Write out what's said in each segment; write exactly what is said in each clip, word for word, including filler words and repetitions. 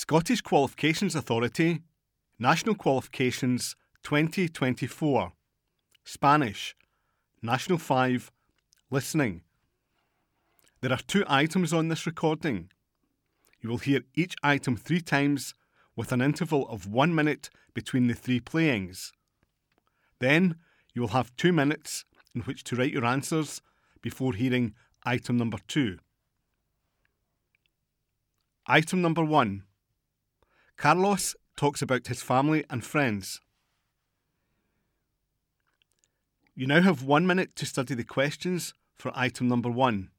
Scottish Qualifications Authority, National Qualifications twenty twenty-four, Spanish, National five, Listening. There are two items on this recording. You will hear each item three times with an interval of one minute between the three playings. Then you will have two minutes in which to write your answers before hearing item number two. Item number one. Carlos talks about his family and friends. You now have one minute to study the questions for item number one.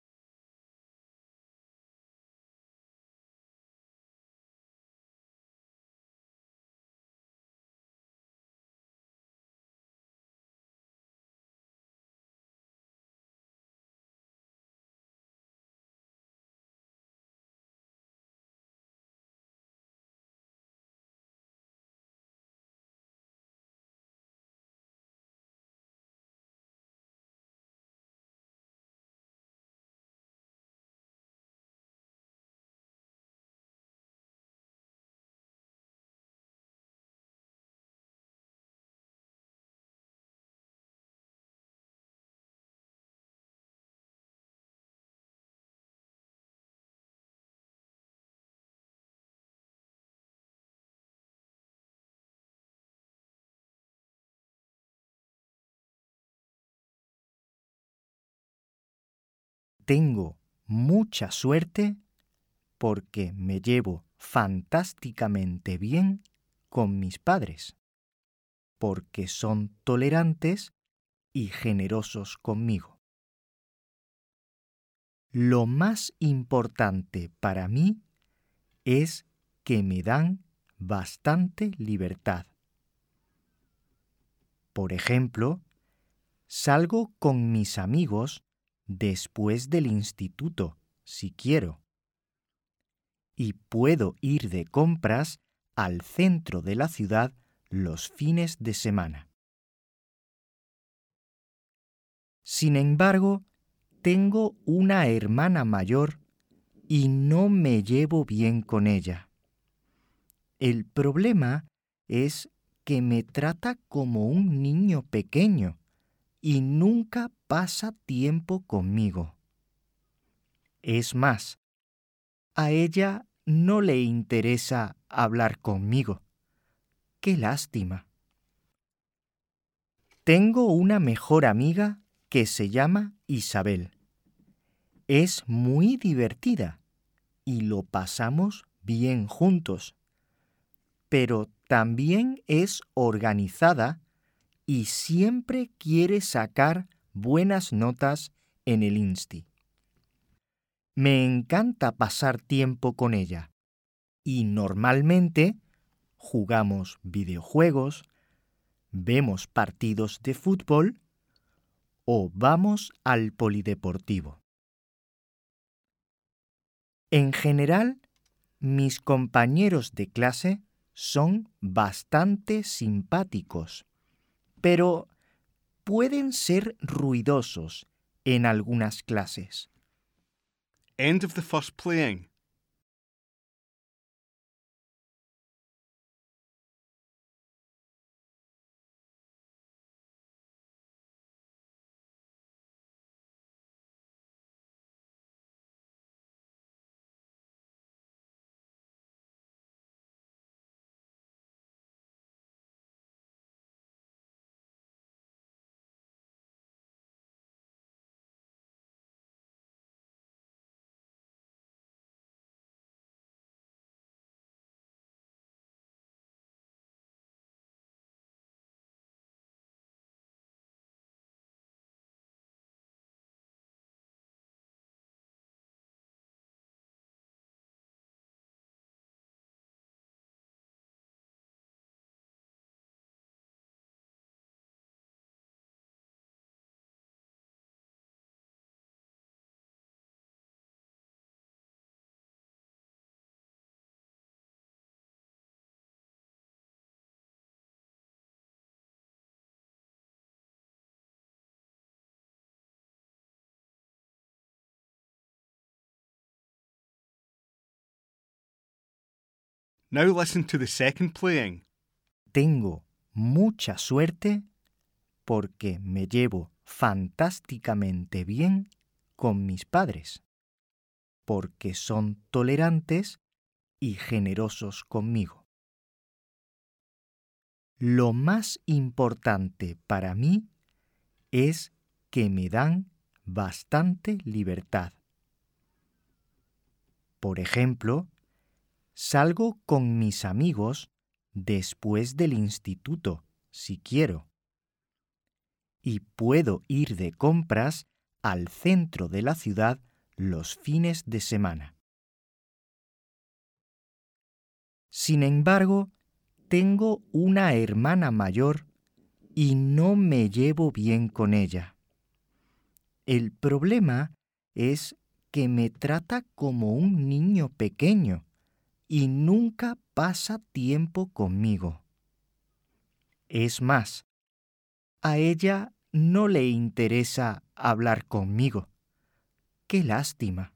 Tengo mucha suerte porque me llevo fantásticamente bien con mis padres, porque son tolerantes y generosos conmigo. Lo más importante para mí es que me dan bastante libertad. Por ejemplo, salgo con mis amigos después del instituto, si quiero. Y puedo ir de compras al centro de la ciudad los fines de semana. Sin embargo, tengo una hermana mayor y no me llevo bien con ella. El problema es que me trata como un niño pequeño y nunca pasa tiempo conmigo. Es más, a ella no le interesa hablar conmigo. ¡Qué lástima! Tengo una mejor amiga que se llama Isabel. Es muy divertida y lo pasamos bien juntos, pero también es organizada y siempre quiere sacar buenas notas en el Insti. Me encanta pasar tiempo con ella y normalmente jugamos videojuegos, vemos partidos de fútbol o vamos al polideportivo. En general, mis compañeros de clase son bastante simpáticos, pero pueden ser ruidosos en algunas clases. End of the first playing. Now listen to the second playing. Tengo mucha suerte porque me llevo fantásticamente bien con mis padres, porque son tolerantes y generosos conmigo. Lo más importante para mí es que me dan bastante libertad. Por ejemplo, salgo con mis amigos después del instituto, si quiero, y puedo ir de compras al centro de la ciudad los fines de semana. Sin embargo, tengo una hermana mayor y no me llevo bien con ella. El problema es que me trata como un niño pequeño y nunca pasa tiempo conmigo. Es más, a ella no le interesa hablar conmigo. ¡Qué lástima!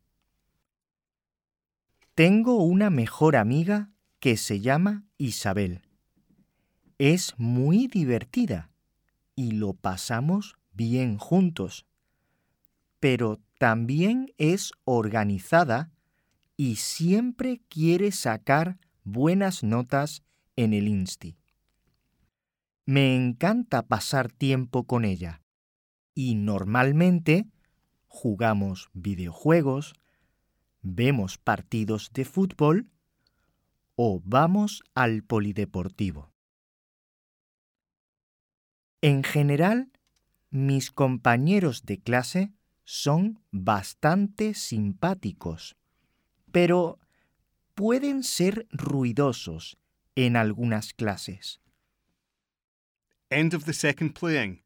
Tengo una mejor amiga que se llama Isabel. Es muy divertida y lo pasamos bien juntos, pero también es organizada y siempre quiere sacar buenas notas en el Insti. Me encanta pasar tiempo con ella y normalmente jugamos videojuegos, vemos partidos de fútbol o vamos al polideportivo. En general, mis compañeros de clase son bastante simpáticos, pero pueden ser ruidosos en algunas clases. End of the second playing.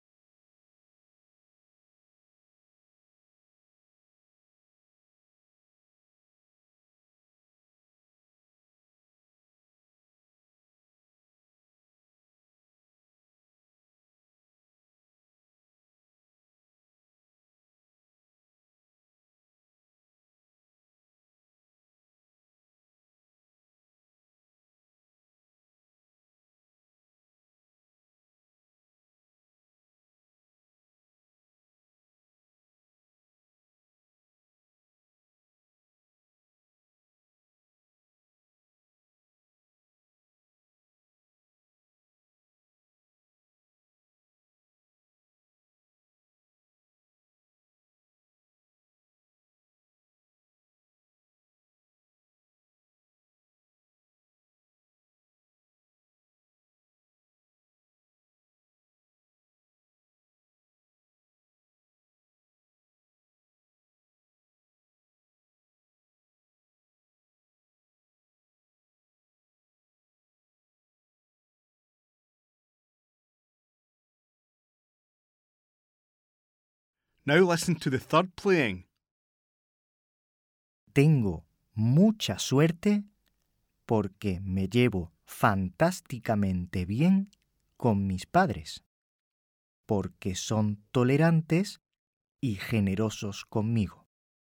Now listen to the third playing. Tengo mucha suerte porque me llevo fantásticamente bien con mis padres, porque son tolerantes y generosos conmigo.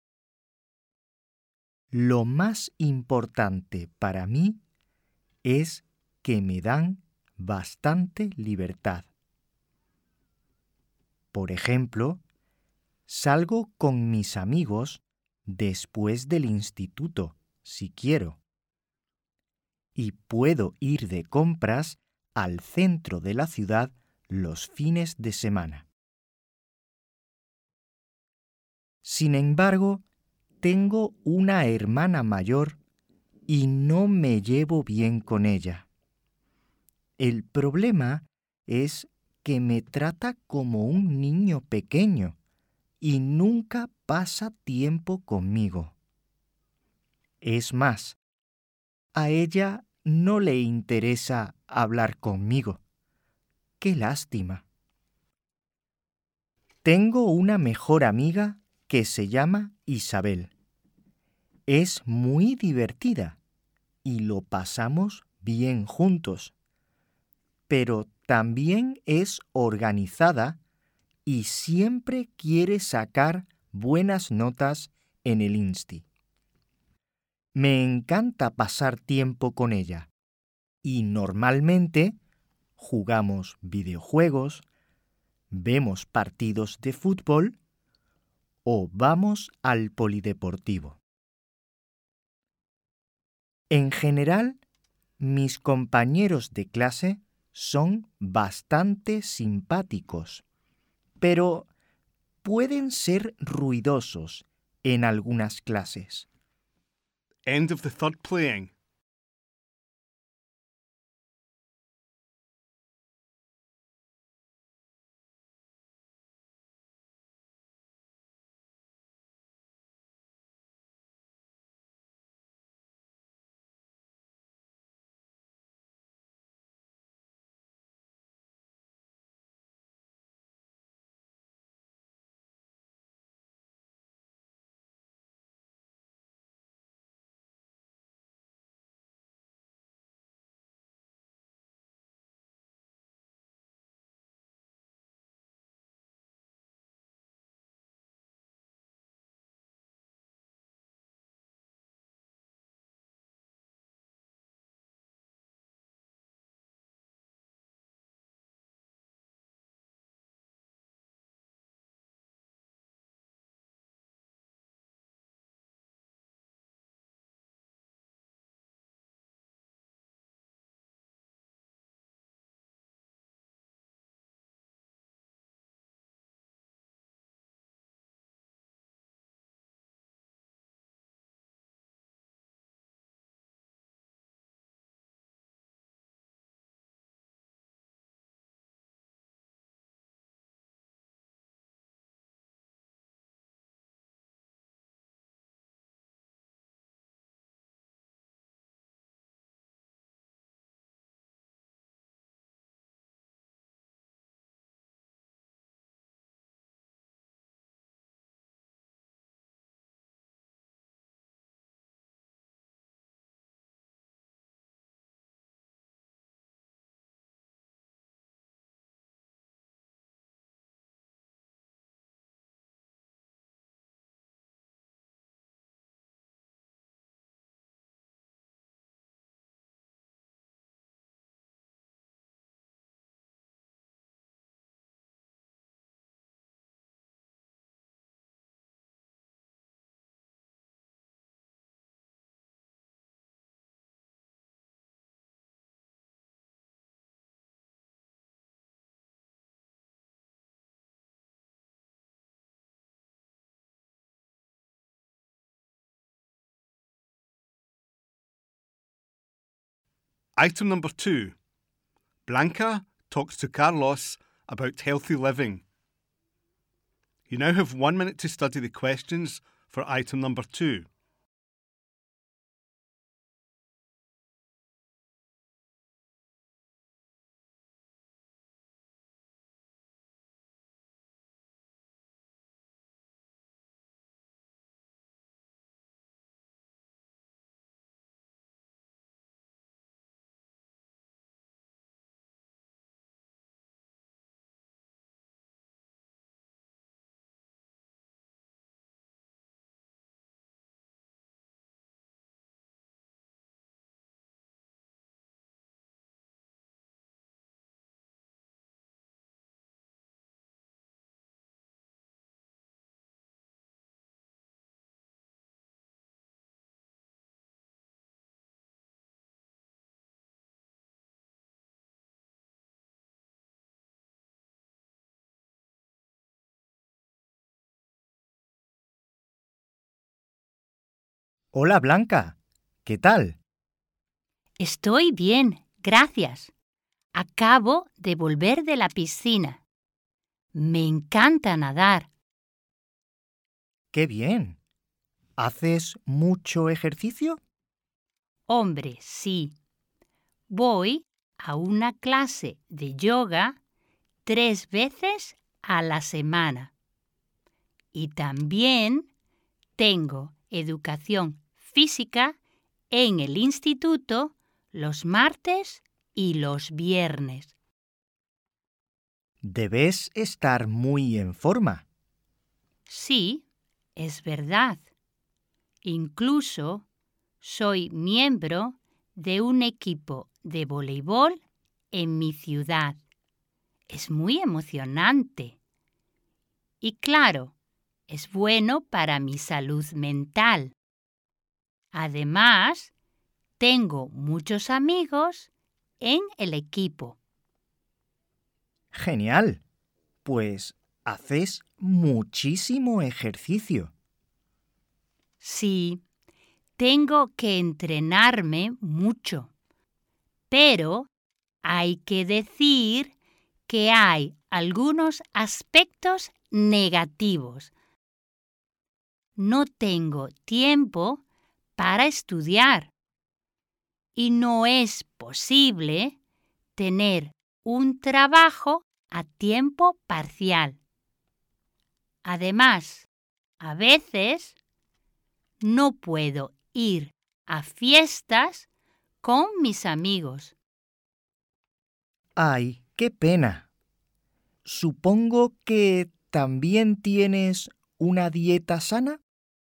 Lo más importante para mí es que me dan bastante libertad. Por ejemplo, salgo con mis amigos después del instituto, si quiero, y puedo ir de compras al centro de la ciudad los fines de semana. Sin embargo, tengo una hermana mayor y no me llevo bien con ella. El problema es que me trata como un niño pequeño y nunca pasa tiempo conmigo. Es más, a ella no le interesa hablar conmigo. ¡Qué lástima! Tengo una mejor amiga que se llama Isabel. Es muy divertida y lo pasamos bien juntos, pero también es organizada y siempre quiere sacar buenas notas en el Insti. Me encanta pasar tiempo con ella y normalmente jugamos videojuegos, vemos partidos de fútbol o vamos al polideportivo. En general, mis compañeros de clase son bastante simpáticos, pero pueden ser ruidosos en algunas clases. End of the third playing. Item number two. Blanca talks to Carlos about healthy living. You now have one minute to study the questions for item number two. Hola Blanca, ¿qué tal? Estoy bien, gracias. Acabo de volver de la piscina. Me encanta nadar. ¡Qué bien! ¿Haces mucho ejercicio? Hombre, sí. Voy a una clase de yoga tres veces a la semana. Y también tengo educación física en el instituto los martes y los viernes. Debes estar muy en forma. Sí, es verdad. Incluso soy miembro de un equipo de voleibol en mi ciudad. Es muy emocionante. Y claro, es bueno para mi salud mental. Además, tengo muchos amigos en el equipo. Genial. Pues haces muchísimo ejercicio. Sí, tengo que entrenarme mucho. Pero hay que decir que hay algunos aspectos negativos. No tengo tiempo para estudiar y no es posible tener un trabajo a tiempo parcial. Además, a veces no puedo ir a fiestas con mis amigos. ¡Ay, qué pena! Supongo que también tienes una dieta sana.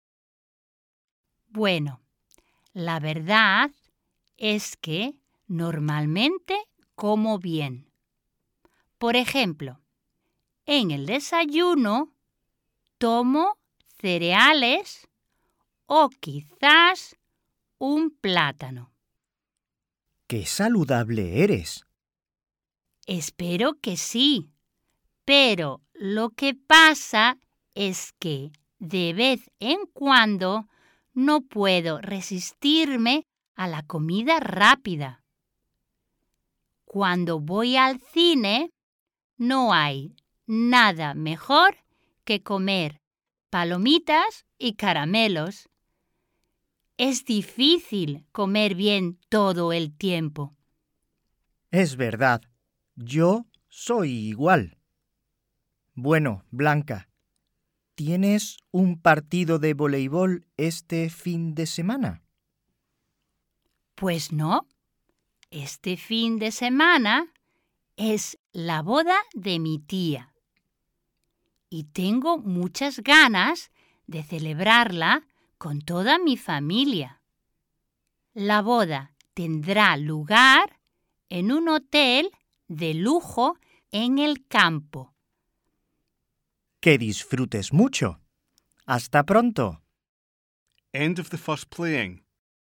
Bueno, la verdad es que normalmente como bien. Por ejemplo, en el desayuno tomo cereales o quizás un plátano. ¡Qué saludable eres! Espero que sí, pero lo que pasa es que de vez en cuando no puedo resistirme a la comida rápida. Cuando voy al cine, no hay nada mejor que comer palomitas y caramelos. Es difícil comer bien todo el tiempo. Es verdad, yo soy igual. Bueno, Blanca, ¿tienes un partido de voleibol este fin de semana? Pues no. Este fin de semana es la boda de mi tía. Y tengo muchas ganas de celebrarla con toda mi familia. La boda tendrá lugar en un hotel de lujo en el campo. Que disfrutes mucho. Hasta pronto. End of the first playing.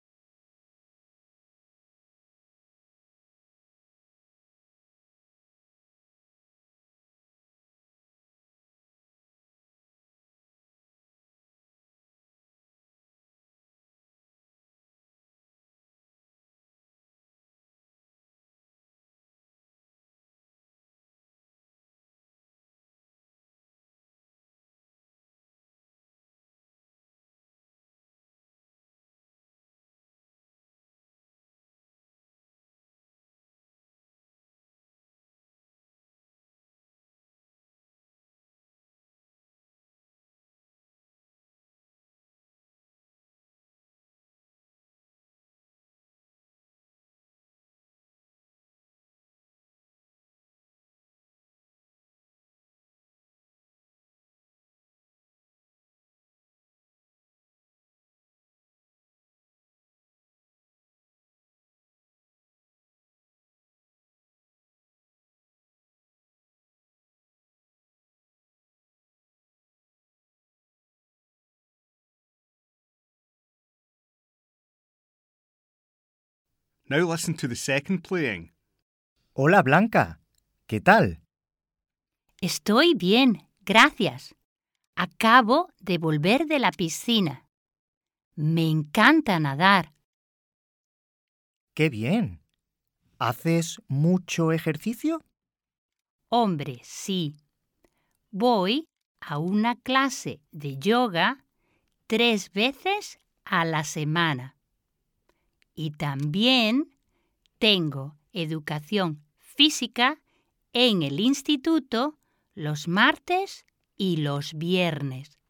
Now listen to the second playing. Hola, Blanca. ¿Qué tal? Estoy bien, gracias. Acabo de volver de la piscina. Me encanta nadar. ¡Qué bien! ¿Haces mucho ejercicio? Hombre, sí. Voy a una clase de yoga tres veces a la semana. Y también tengo educación física en el instituto los martes y los viernes.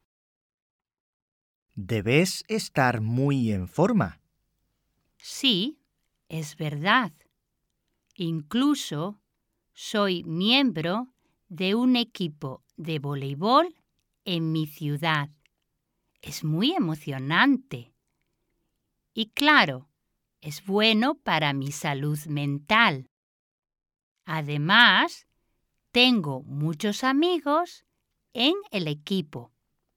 Debes estar muy en forma. Sí, es verdad. Incluso soy miembro de un equipo de voleibol en mi ciudad. Es muy emocionante. Y claro, es bueno para mi salud mental. Además, tengo muchos amigos en el equipo.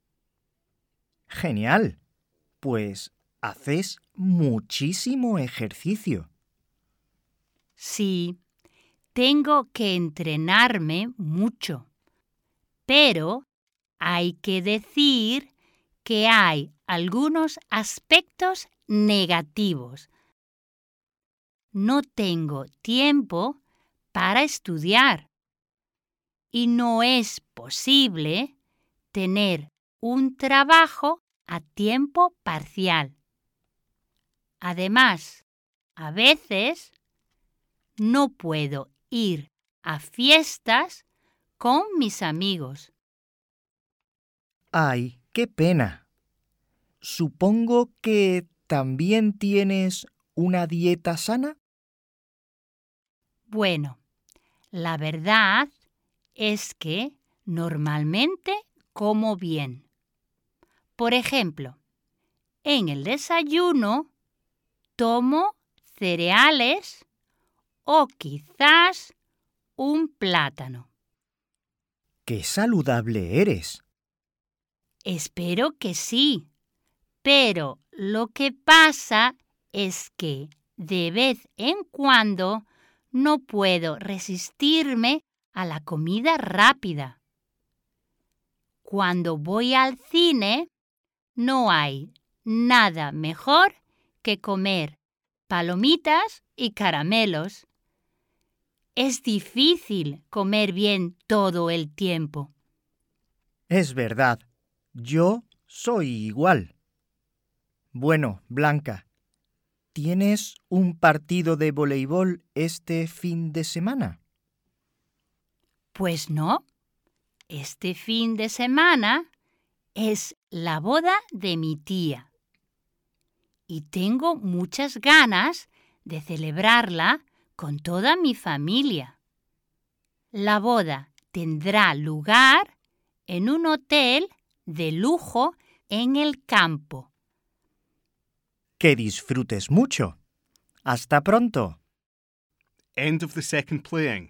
Genial. Pues haces muchísimo ejercicio. Sí, tengo que entrenarme mucho, pero hay que decir que hay algunos aspectos negativos. No tengo tiempo para estudiar y no es posible tener un trabajo a tiempo parcial. Además, a veces no puedo ir a fiestas con mis amigos. ¡Ay, qué pena! Supongo que también tienes una dieta sana. Bueno, la verdad es que normalmente como bien. Por ejemplo, en el desayuno tomo cereales o quizás un plátano. ¡Qué saludable eres! Espero que sí, pero lo que pasa es que de vez en cuando no puedo resistirme a la comida rápida. Cuando voy al cine, no hay nada mejor que comer palomitas y caramelos. Es difícil comer bien todo el tiempo. Es verdad, yo soy igual. Bueno, Blanca, ¿tienes un partido de voleibol este fin de semana? Pues no. Este fin de semana es la boda de mi tía. Y tengo muchas ganas de celebrarla con toda mi familia. La boda tendrá lugar en un hotel de lujo en el campo. Que disfrutes mucho. Hasta pronto. End of the second playing.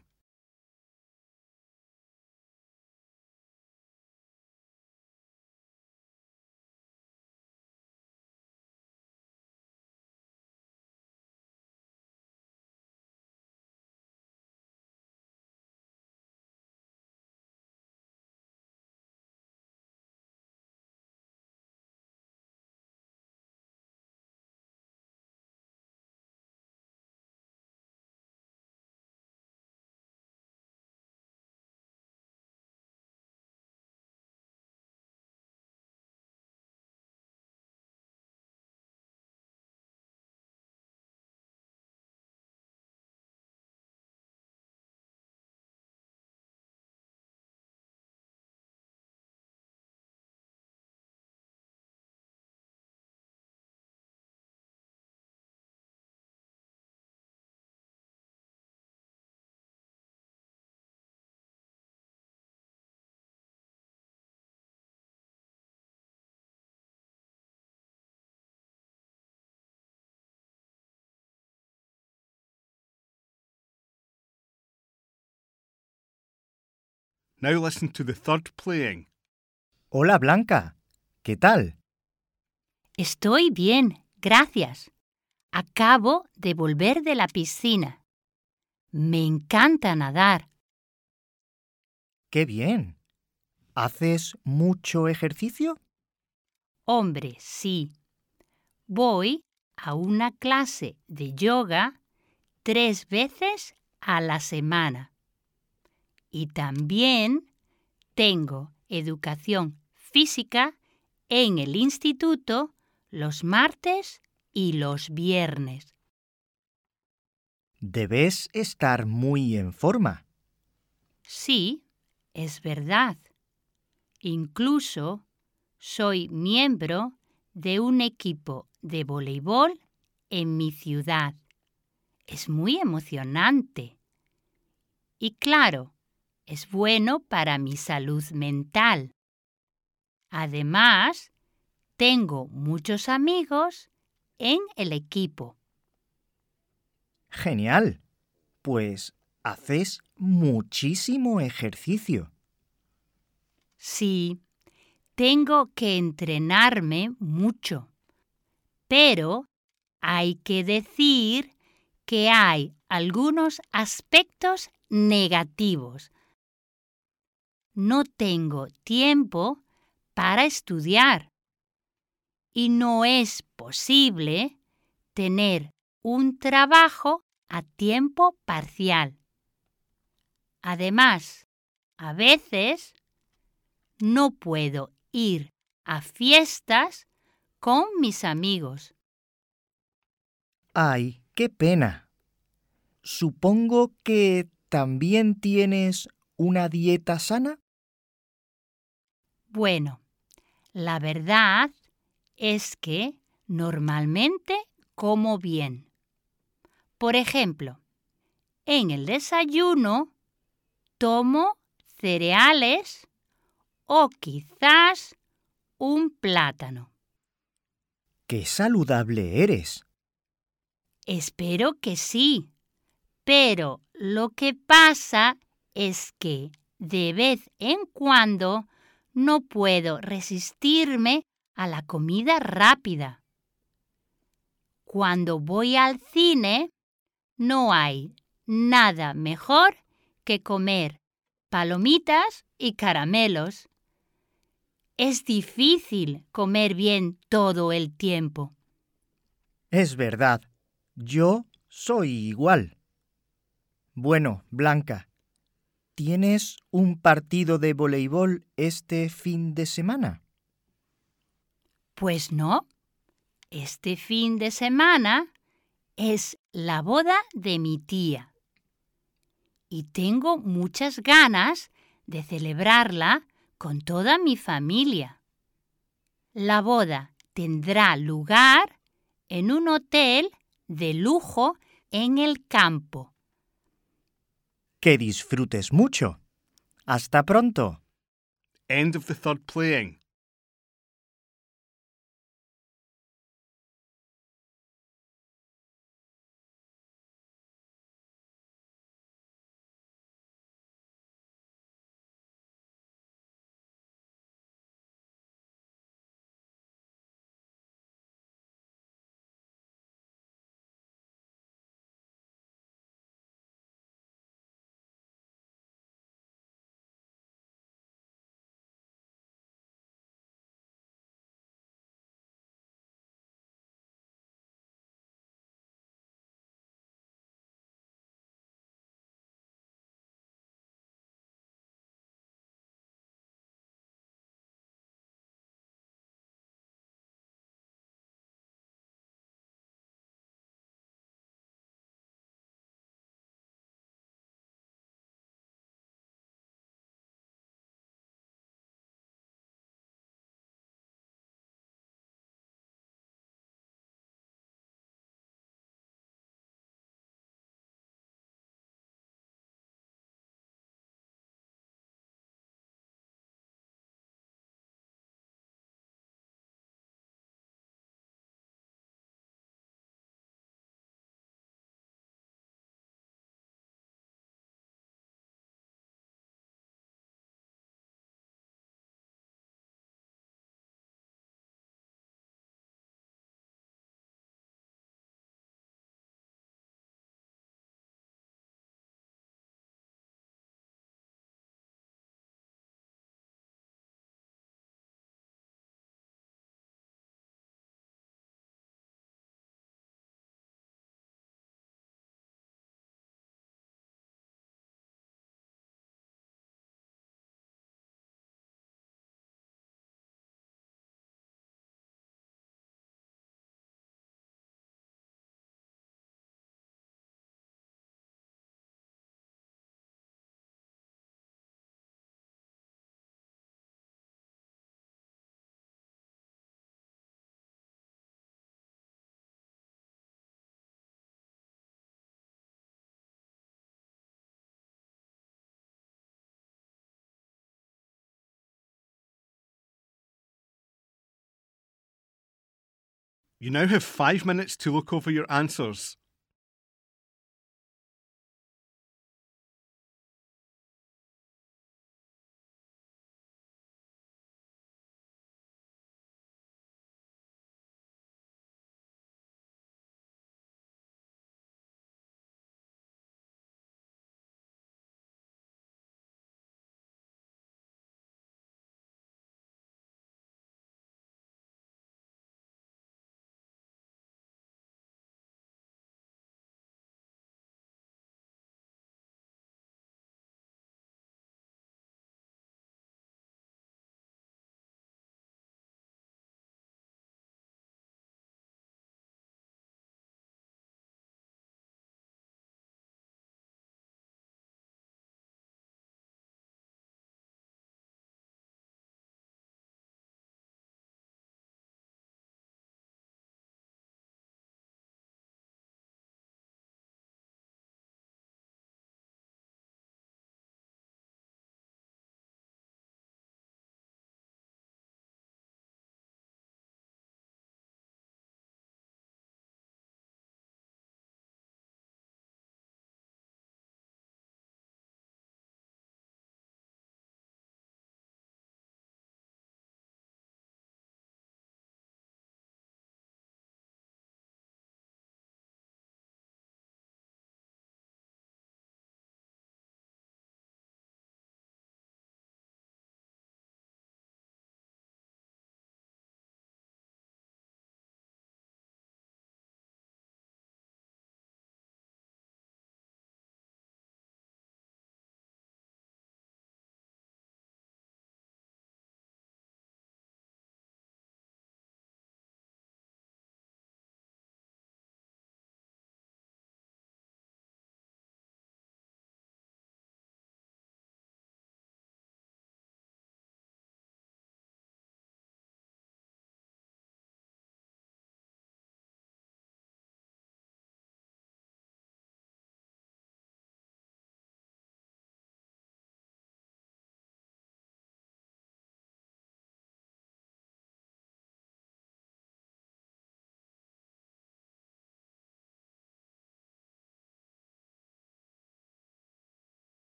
Now listen to the third playing. Hola, Blanca. ¿Qué tal? Estoy bien, gracias. Acabo de volver de la piscina. Me encanta nadar. ¡Qué bien! ¿Haces mucho ejercicio? Hombre, sí. Voy a una clase de yoga tres veces a la semana. Y también tengo educación física en el instituto los martes y los viernes. Debes estar muy en forma. Sí, es verdad. Incluso soy miembro de un equipo de voleibol en mi ciudad. Es muy emocionante. Y claro, es bueno para mi salud mental. Además, tengo muchos amigos en el equipo. Genial. Pues haces muchísimo ejercicio. Sí, tengo que entrenarme mucho, pero hay que decir que hay algunos aspectos negativos. No tengo tiempo para estudiar y no es posible tener un trabajo a tiempo parcial. Además, a veces no puedo ir a fiestas con mis amigos. ¡Ay, qué pena! Supongo que también tienes una dieta sana. Bueno, la verdad es que normalmente como bien. Por ejemplo, en el desayuno tomo cereales o quizás un plátano. ¡Qué saludable eres! Espero que sí, pero lo que pasa es que de vez en cuando no puedo resistirme a la comida rápida. Cuando voy al cine, no hay nada mejor que comer palomitas y caramelos. Es difícil comer bien todo el tiempo. Es verdad, yo soy igual. Bueno, Blanca, ¿tienes un partido de voleibol este fin de semana? Pues no, este fin de semana es la boda de mi tía y tengo muchas ganas de celebrarla con toda mi familia. La boda tendrá lugar en un hotel de lujo en el campo. Que disfrutes mucho. Hasta pronto. End of the third playing. You now have five minutes to look over your answers.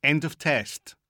End of test.